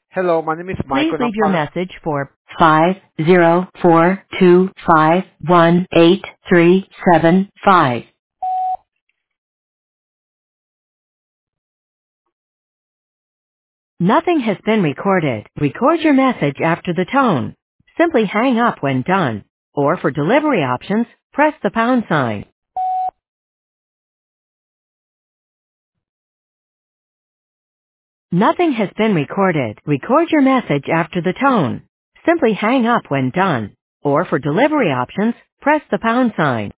Hello, my name is Please Michael, and I'm leave your calling. message for 504251837. Nothing has been recorded. Record your message after the tone. Simply hang up when done. Or for delivery options, press the pound sign. Nothing has been recorded. Record your message after the tone. Simply hang up when done. Or for delivery options, press the pound sign.